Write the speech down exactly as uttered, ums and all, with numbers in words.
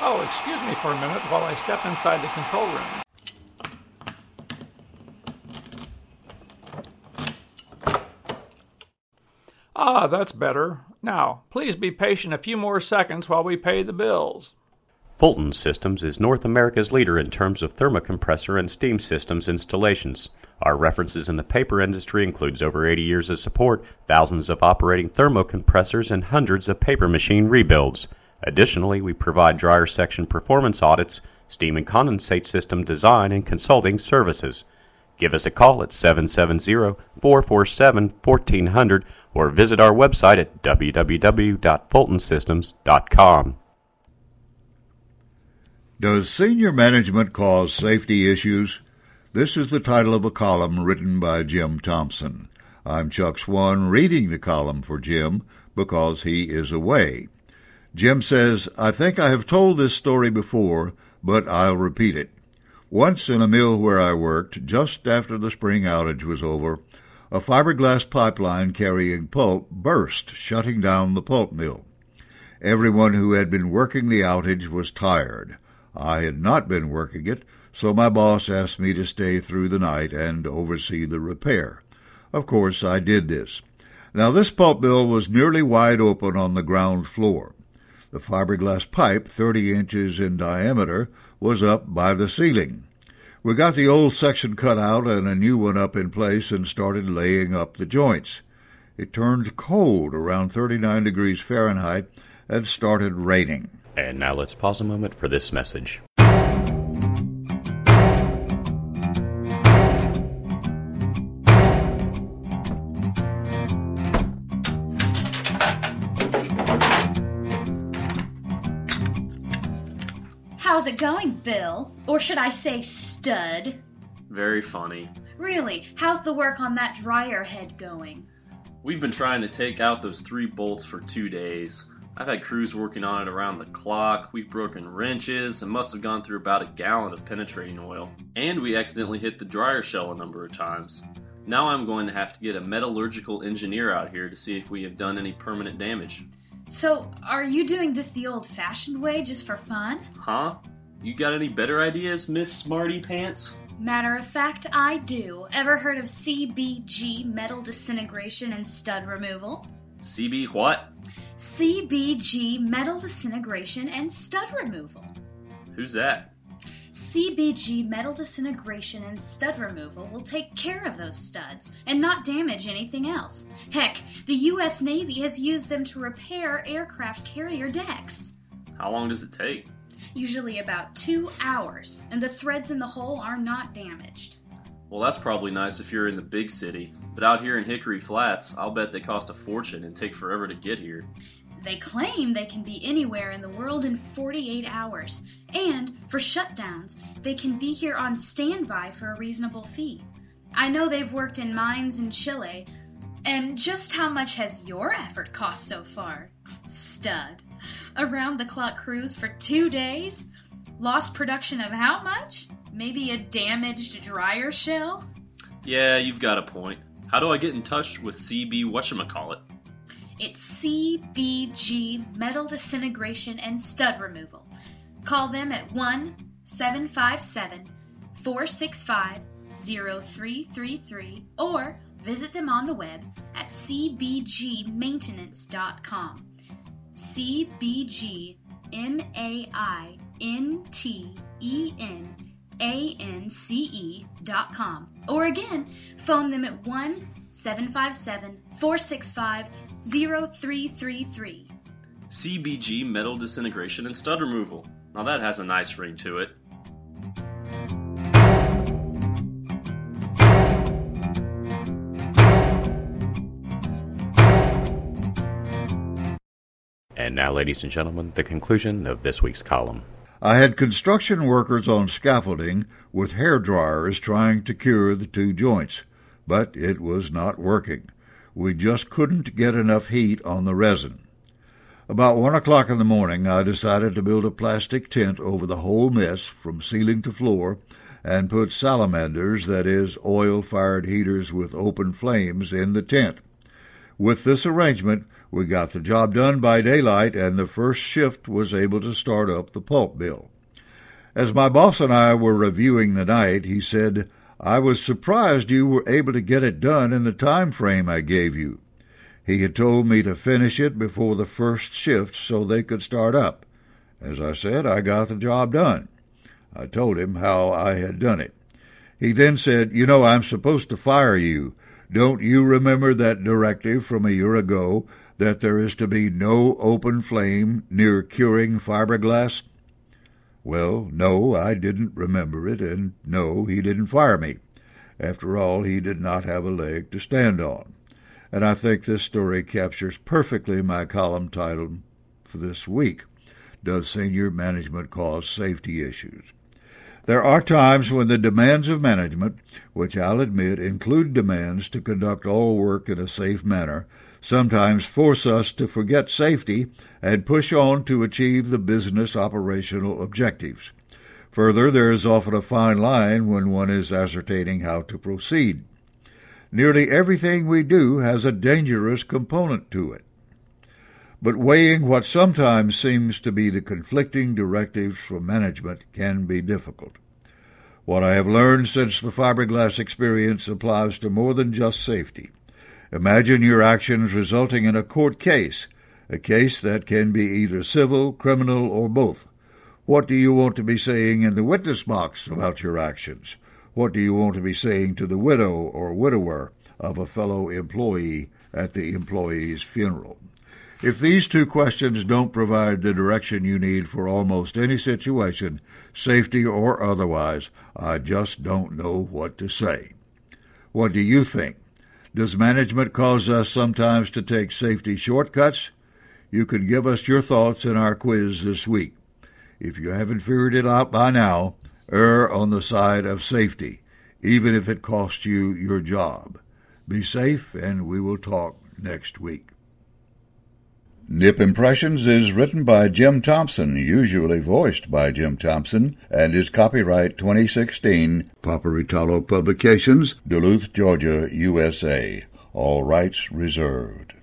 Oh, excuse me for a minute while I step inside the control room. Ah, that's better. Now, please be patient a few more seconds while we pay the bills. Fulton Systems is North America's leader in terms of thermocompressor and steam systems installations. Our references in the paper industry includes over eighty years of support, thousands of operating thermocompressors, and hundreds of paper machine rebuilds. Additionally, we provide dryer section performance audits, steam and condensate system design, and consulting services. Give us a call at seven seven zero, four four seven, one four zero zero or visit our website at w w w dot fulton systems dot com. Does senior management cause safety issues? This is the title of a column written by Jim Thompson. I'm Chuck Swan reading the column for Jim because he is away. Jim says, I think I have told this story before, but I'll repeat it. Once in a mill where I worked, just after the spring outage was over, a fiberglass pipeline carrying pulp burst, shutting down the pulp mill. Everyone who had been working the outage was tired. I had not been working it, so my boss asked me to stay through the night and oversee the repair. Of course, I did this. Now, this pulp mill was nearly wide open on the ground floor. The fiberglass pipe, thirty inches in diameter, was up by the ceiling. We got the old section cut out and a new one up in place and started laying up the joints. It turned cold around thirty-nine degrees Fahrenheit and started raining. And now let's pause a moment for this message. How's it going, Bill? Or should I say stud? Very funny. Really, how's the work on that dryer head going? We've been trying to take out those three bolts for two days. I've had crews working on it around the clock, we've broken wrenches, and must have gone through about a gallon of penetrating oil. And we accidentally hit the dryer shell a number of times. Now I'm going to have to get a metallurgical engineer out here to see if we have done any permanent damage. So, are you doing this the old-fashioned way, just for fun? Huh? You got any better ideas, Miss Smarty Pants? Matter of fact, I do. Ever heard of C B G, metal disintegration and stud removal? C B what? C B G, metal disintegration and stud removal. Who's that? C B G, metal disintegration and stud removal will take care of those studs and not damage anything else. Heck, the U S Navy has used them to repair aircraft carrier decks. How long does it take? Usually about two hours, and the threads in the hull are not damaged. Well, that's probably nice if you're in the big city, but out here in Hickory Flats, I'll bet they cost a fortune and take forever to get here. They claim they can be anywhere in the world in forty-eight hours, and for shutdowns, they can be here on standby for a reasonable fee. I know they've worked in mines in Chile, and just how much has your effort cost so far? Stud. Around-the-clock crews for two days? Lost production of how much? Maybe a damaged dryer shell? Yeah, you've got a point. How do I get in touch with C B whatchamacallit? It's C B G, Metal Disintegration and Stud Removal. Call them at one seven five seven, four six five, zero three three three or visit them on the web at c b g maintenance dot com. C B G M A I N T E N A N C E dot com. Or again, phone them at one seven five seven, four six five, zero three three three. C B G Metal Disintegration and Stud Removal. Now that has a nice ring to it. And now, ladies and gentlemen, the conclusion of this week's column. I had construction workers on scaffolding with hair dryers trying to cure the two joints, but it was not working. We just couldn't get enough heat on the resin. About one o'clock in the morning, I decided to build a plastic tent over the whole mess from ceiling to floor and put salamanders, that is, oil-fired heaters with open flames, in the tent. With this arrangement, We got the job done by daylight, and the first shift was able to start up the pulp mill. As my boss and I were reviewing the night, he said, "I was surprised you were able to get it done in the time frame I gave you." He had told me to finish it before the first shift so they could start up. As I said, I got the job done. I told him how I had done it. He then said, "You know, I'm supposed to fire you. Don't you remember that directive from a year ago that there is to be no open flame near curing fiberglass?" Well, no, I didn't remember it, and no, he didn't fire me. After all, he did not have a leg to stand on. And I think this story captures perfectly my column title for this week, Does Senior Management Cause Safety Issues? There are times when the demands of management, which I'll admit include demands to conduct all work in a safe manner, sometimes force us to forget safety and push on to achieve the business operational objectives. Further, there is often a fine line when one is ascertaining how to proceed. Nearly everything we do has a dangerous component to it. But weighing what sometimes seems to be the conflicting directives from management can be difficult. What I have learned since the fiberglass experience applies to more than just safety. Imagine your actions resulting in a court case, a case that can be either civil, criminal, or both. What do you want to be saying in the witness box about your actions? What do you want to be saying to the widow or widower of a fellow employee at the employee's funeral? If these two questions don't provide the direction you need for almost any situation, safety or otherwise, I just don't know what to say. What do you think? Does management cause us sometimes to take safety shortcuts? You can give us your thoughts in our quiz this week. If you haven't figured it out by now, err on the side of safety, even if it costs you your job. Be safe, and we will talk next week. Nip Impressions is written by Jim Thompson, usually voiced by Jim Thompson, and is copyright twenty sixteen, Paparitalo Publications, Duluth, Georgia, U S A. All rights reserved.